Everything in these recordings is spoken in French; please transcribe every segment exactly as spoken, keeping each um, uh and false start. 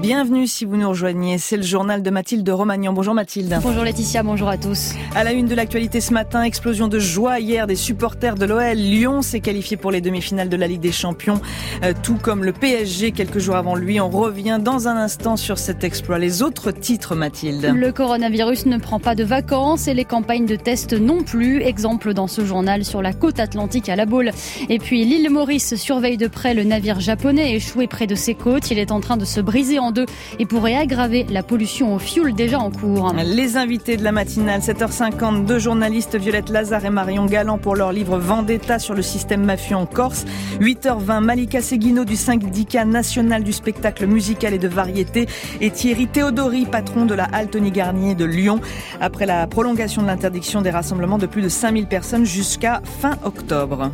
Bienvenue si vous nous rejoignez. C'est le journal de Mathilde Romagnan. Bonjour Mathilde. Bonjour Laetitia, bonjour à tous. À la une de l'actualité ce matin, explosion de joie hier des supporters de l'O L. Lyon s'est qualifié pour les demi-finales de la Ligue des Champions, euh, tout comme le P S G quelques jours avant lui. On revient dans un instant sur cet exploit. Les autres titres, Mathilde. Le coronavirus ne prend pas de vacances et les campagnes de tests non plus. Exemple dans ce journal sur la côte atlantique à La Baule. Et puis l'île Maurice surveille de près le navire japonais échoué près de ses côtes. Il est en train de se briser en deux et pourrait aggraver la pollution au fioul déjà en cours. Les invités de la matinale, sept heures cinquante, deux journalistes Violette Lazare et Marion Galland pour leur livre Vendetta sur le système mafieux en Corse. huit heures vingt, Malika Seguino du syndicat national du spectacle musical et de variété et Thierry Théodori, patron de la halle Tony Garnier de Lyon, après la prolongation de l'interdiction des rassemblements de plus de cinq mille personnes jusqu'à fin octobre.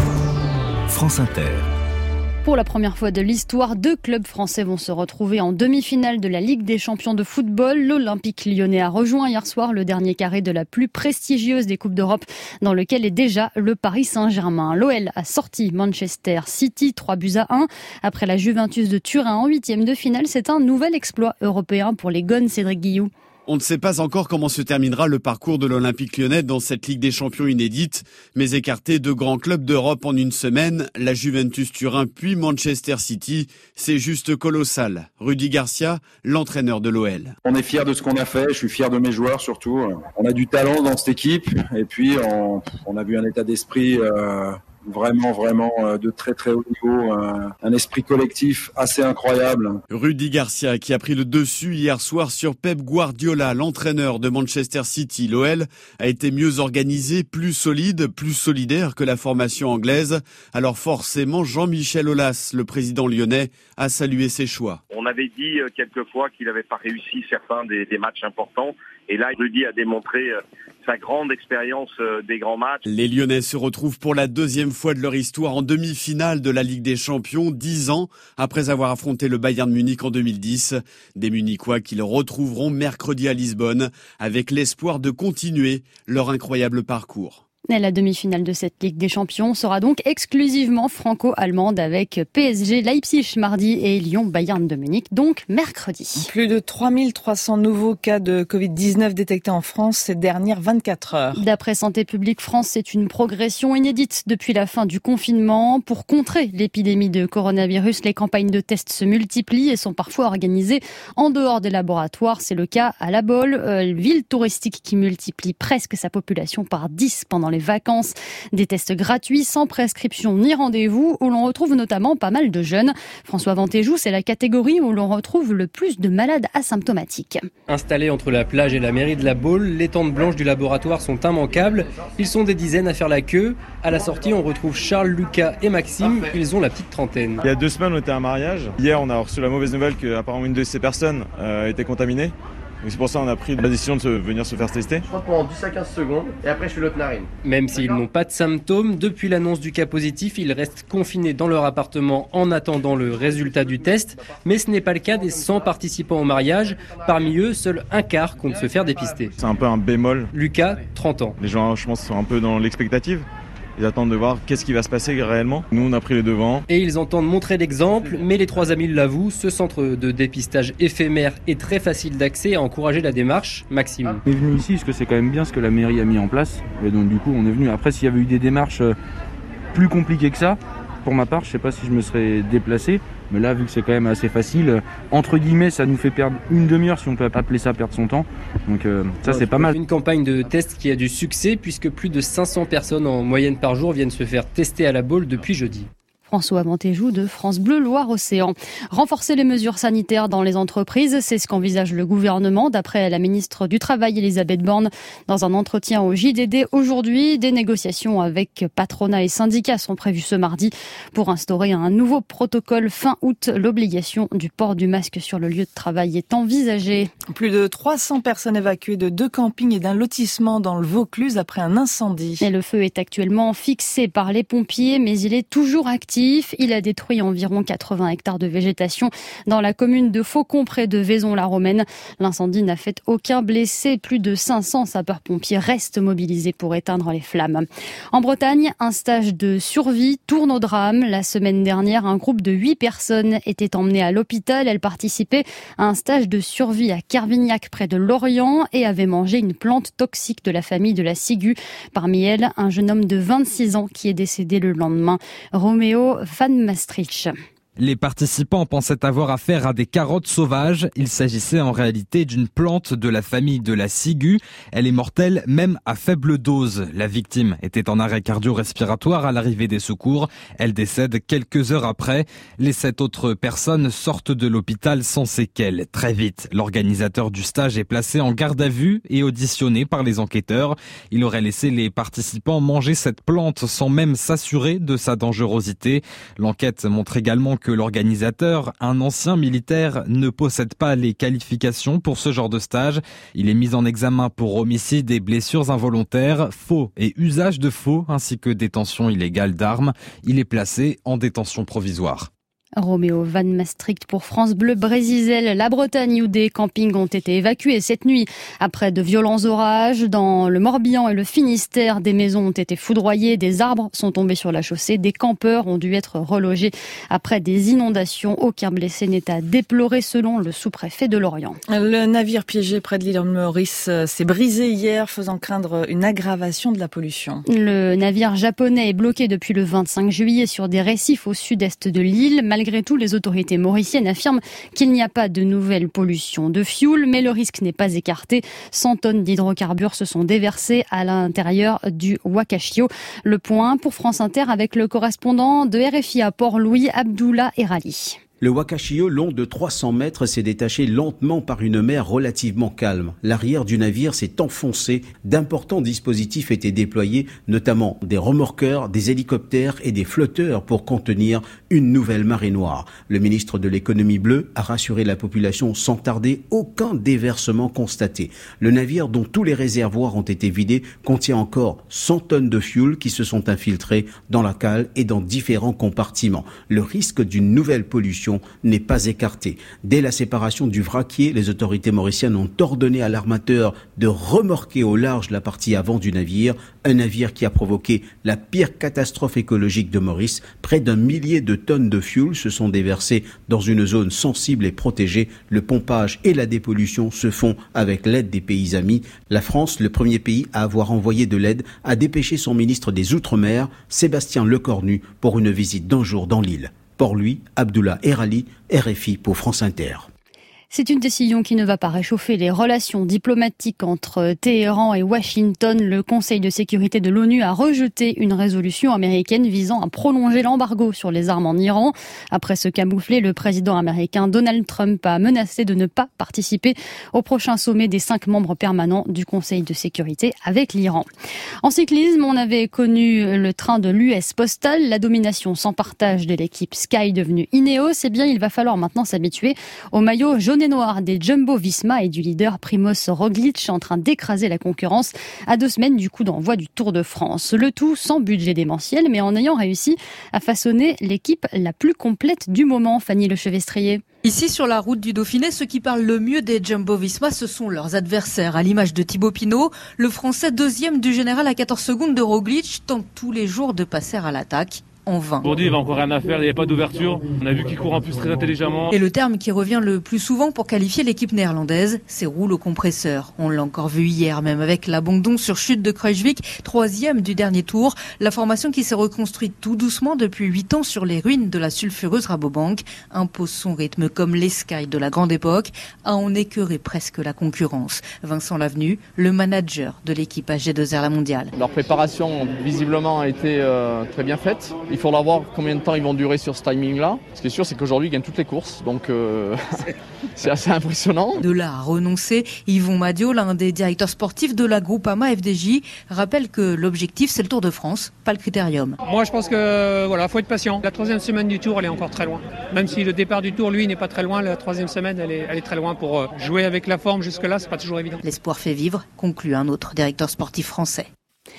France Inter. Pour la première fois de l'histoire, deux clubs français vont se retrouver en demi-finale de la Ligue des champions de football. L'Olympique lyonnais a rejoint hier soir le dernier carré de la plus prestigieuse des Coupes d'Europe, dans lequel est déjà le Paris Saint-Germain. L'O L a sorti Manchester City trois buts à un. Après la Juventus de Turin en huitième de finale, c'est un nouvel exploit européen pour les Gones, Cédric Guillou. On ne sait pas encore comment se terminera le parcours de l'Olympique lyonnais dans cette Ligue des champions inédite, mais écarter deux grands clubs d'Europe en une semaine, la Juventus Turin puis Manchester City, c'est juste colossal. Rudy Garcia, l'entraîneur de l'O L. On est fiers de ce qu'on a fait, je suis fier de mes joueurs surtout. On a du talent dans cette équipe et puis on, on a vu un état d'esprit... Euh... Vraiment, vraiment de très très haut niveau, un, un esprit collectif assez incroyable. Rudy Garcia qui a pris le dessus hier soir sur Pep Guardiola, l'entraîneur de Manchester City. L'O L a été mieux organisé, plus solide, plus solidaire que la formation anglaise. Alors forcément, Jean-Michel Aulas, le président lyonnais, a salué ses choix. On avait dit quelquefois qu'il n'avait pas réussi certains des, des matchs importants. Et là, Rudy a démontré sa grande expérience des grands matchs. Les Lyonnais se retrouvent pour la deuxième fois de leur histoire en demi-finale de la Ligue des Champions, dix ans après avoir affronté le Bayern Munich en deux mille dix. Des Munichois qu'ils retrouveront mercredi à Lisbonne avec l'espoir de continuer leur incroyable parcours. Et la demi-finale de cette Ligue des Champions sera donc exclusivement franco-allemande avec P S G Leipzig mardi et Lyon Bayern de Munich donc mercredi. Plus de trois mille trois cents nouveaux cas de covid dix-neuf détectés en France ces dernières vingt-quatre heures. D'après Santé publique France, c'est une progression inédite depuis la fin du confinement. Pour contrer l'épidémie de coronavirus, les campagnes de tests se multiplient et sont parfois organisées en dehors des laboratoires. C'est le cas à La Baule, euh, ville touristique qui multiplie presque sa population par dix pendant les vacances. Des tests gratuits, sans prescription ni rendez-vous, où l'on retrouve notamment pas mal de jeunes. François Vantéjou, c'est la catégorie où l'on retrouve le plus de malades asymptomatiques. Installés entre la plage et la mairie de La Baule, les tentes blanches du laboratoire sont immanquables. Ils sont des dizaines à faire la queue. À la sortie, on retrouve Charles, Lucas et Maxime. Ils ont la petite trentaine. Il y a deux semaines, on était à un mariage. Hier, on a reçu la mauvaise nouvelle qu'apparemment une de ces personnes euh, était contaminée. Donc c'est pour ça qu'on a pris la décision de se, venir se faire tester. Je crois pendant dix à quinze secondes et après je fais l'autre narine. Même s'ils n'ont pas de symptômes, depuis l'annonce du cas positif, ils restent confinés dans leur appartement en attendant le résultat du test. Mais ce n'est pas le cas des cent participants au mariage. Parmi eux, seul un quart compte se faire dépister. C'est un peu un bémol. Lucas, trente ans. Les gens, je pense, sont un peu dans l'expectative. Ils attendent de voir qu'est-ce qui va se passer réellement. Nous, on a pris les devants. Et ils entendent montrer l'exemple, mais les trois amis l'avouent, ce centre de dépistage éphémère et très facile d'accès a encouragé la démarche. Maxime. On est venu ici parce que c'est quand même bien ce que la mairie a mis en place. Et donc du coup, on est venu. Après, s'il y avait eu des démarches plus compliquées que ça, pour ma part, je sais pas si je me serais déplacé. Mais là, vu que c'est quand même assez facile, entre guillemets, ça nous fait perdre une demi-heure, si on peut appeler ça perdre son temps. Donc euh, ça, c'est pas mal. Une campagne de test qui a du succès, puisque plus de cinq cents personnes en moyenne par jour viennent se faire tester à La Baule depuis jeudi. François Vantéjou de France Bleu Loire-Océan. Renforcer les mesures sanitaires dans les entreprises, c'est ce qu'envisage le gouvernement, d'après la ministre du Travail Elisabeth Borne. Dans un entretien au J D D aujourd'hui, des négociations avec patronat et syndicats sont prévues ce mardi pour instaurer un nouveau protocole fin août. L'obligation du port du masque sur le lieu de travail est envisagée. Plus de trois cents personnes évacuées de deux campings et d'un lotissement dans le Vaucluse après un incendie. Et le feu est actuellement fixé par les pompiers, mais il est toujours actif. explosif. Il a détruit environ quatre-vingts hectares de végétation dans la commune de Faucon, près de Vaison-la-Romaine. L'incendie n'a fait aucun blessé. Plus de cinq cents sapeurs-pompiers restent mobilisés pour éteindre les flammes. En Bretagne, un stage de survie tourne au drame. La semaine dernière, un groupe de huit personnes était emmené à l'hôpital. Elles participaient à un stage de survie à Carvignac, près de Lorient, et avaient mangé une plante toxique de la famille de la ciguë. Parmi elles, un jeune homme de vingt-six ans qui est décédé le lendemain. Roméo Van Maastricht. Les participants pensaient avoir affaire à des carottes sauvages. Il s'agissait en réalité d'une plante de la famille de la ciguë. Elle est mortelle même à faible dose. La victime était en arrêt cardio-respiratoire à l'arrivée des secours. Elle décède quelques heures après. Les sept autres personnes sortent de l'hôpital sans séquelles. Très vite, l'organisateur du stage est placé en garde à vue et auditionné par les enquêteurs. Il aurait laissé les participants manger cette plante sans même s'assurer de sa dangerosité. L'enquête montre également que l'organisateur, un ancien militaire, ne possède pas les qualifications pour ce genre de stage. Il est mis en examen pour homicide et blessures involontaires, faux et usage de faux, ainsi que détention illégale d'armes. Il est placé en détention provisoire. Roméo Van Maastricht pour France Bleu Brésil. La Bretagne, où des campings ont été évacués cette nuit après de violents orages. Dans le Morbihan et le Finistère, des maisons ont été foudroyées, des arbres sont tombés sur la chaussée, des campeurs ont dû être relogés après des inondations. Aucun blessé n'est à déplorer selon le sous-préfet de Lorient. Le navire piégé près de l'île Maurice s'est brisé hier, faisant craindre une aggravation de la pollution. Le navire japonais est bloqué depuis le vingt-cinq juillet sur des récifs au sud-est de l'île. Malgré tout, les autorités mauriciennes affirment qu'il n'y a pas de nouvelle pollution de fioul, mais le risque n'est pas écarté. cent tonnes d'hydrocarbures se sont déversées à l'intérieur du Wakashio. Le point pour France Inter avec le correspondant de R F I à Port-Louis, Abdullah Erali. Le Wakashio, long de trois cents mètres, s'est détaché lentement par une mer relativement calme. L'arrière du navire s'est enfoncé. D'importants dispositifs étaient déployés, notamment des remorqueurs, des hélicoptères et des flotteurs pour contenir une nouvelle marée noire. Le ministre de l'économie bleue a rassuré la population sans tarder, aucun déversement constaté. Le navire, dont tous les réservoirs ont été vidés, contient encore cent tonnes de fioul qui se sont infiltrées dans la cale et dans différents compartiments. Le risque d'une nouvelle pollution n'est pas écarté. Dès la séparation du vraquier, les autorités mauriciennes ont ordonné à l'armateur de remorquer au large la partie avant du navire, un navire qui a provoqué la pire catastrophe écologique de Maurice. Près d'un millier de tonnes de fioul se sont déversées dans une zone sensible et protégée. Le pompage et la dépollution se font avec l'aide des pays amis. La France, le premier pays à avoir envoyé de l'aide, a dépêché son ministre des Outre-mer, Sébastien Lecornu, pour une visite d'un jour dans l'île. Port-Louis, Abdullah Erali, R F I pour France Inter. C'est une décision qui ne va pas réchauffer les relations diplomatiques entre Téhéran et Washington. Le Conseil de sécurité de l'ONU a rejeté une résolution américaine visant à prolonger l'embargo sur les armes en Iran. Après se camoufler, le président américain Donald Trump a menacé de ne pas participer au prochain sommet des cinq membres permanents du Conseil de sécurité avec l'Iran. En cyclisme, on avait connu le train de l'U S Postal, la domination sans partage de l'équipe Sky devenue Ineos. Eh bien, il va falloir maintenant s'habituer au maillot jaune et noir des Jumbo-Visma et du leader Primož Roglič, en train d'écraser la concurrence à deux semaines du coup d'envoi du Tour de France. Le tout sans budget démentiel, mais en ayant réussi à façonner l'équipe la plus complète du moment. Fanny Lechevestrier. Ici, sur la route du Dauphiné, ceux qui parlent le mieux des Jumbo-Visma, ce sont leurs adversaires. À l'image de Thibaut Pinot, le Français deuxième du général à quatorze secondes de Roglič tente tous les jours de passer à l'attaque. En vain. Aujourd'hui, il va encore rien à faire, il n'y a pas d'ouverture. On a vu qu'il court en plus très intelligemment. Et le terme qui revient le plus souvent pour qualifier l'équipe néerlandaise, c'est roule au compresseur. On l'a encore vu hier, même avec l'abandon sur chute de Kruijswijk, troisième du dernier tour. La formation qui s'est reconstruite tout doucement depuis huit ans sur les ruines de la sulfureuse Rabobank impose son rythme comme les Sky de la grande époque, à en écœurer presque la concurrence. Vincent Lavenu, le manager de l'équipe A G deux R La Mondiale. Leur préparation, visiblement, a été euh, très bien faite. Il faudra voir combien de temps ils vont durer sur ce timing-là. Ce qui est sûr, c'est qu'aujourd'hui, ils gagnent toutes les courses. Donc, euh, c'est assez impressionnant. De là à renoncer, Yvon Madio, l'un des directeurs sportifs de la Groupama F D J, rappelle que l'objectif, c'est le Tour de France, pas le critérium. Moi, je pense que voilà, faut être patient. La troisième semaine du Tour, elle est encore très loin. Même si le départ du Tour, lui, n'est pas très loin, la troisième semaine, elle est, elle est très loin. Pour jouer avec la forme jusque-là, c'est pas toujours évident. L'espoir fait vivre, conclut un autre directeur sportif français.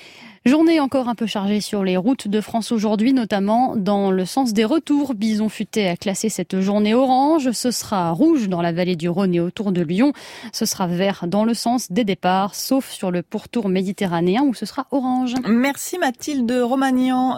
Journée encore un peu chargée sur les routes de France aujourd'hui, notamment dans le sens des retours. Bison Futé a classé cette journée orange. Ce sera rouge dans la vallée du Rhône et autour de Lyon. Ce sera vert dans le sens des départs, sauf sur le pourtour méditerranéen où ce sera orange. Merci Mathilde Romagnan.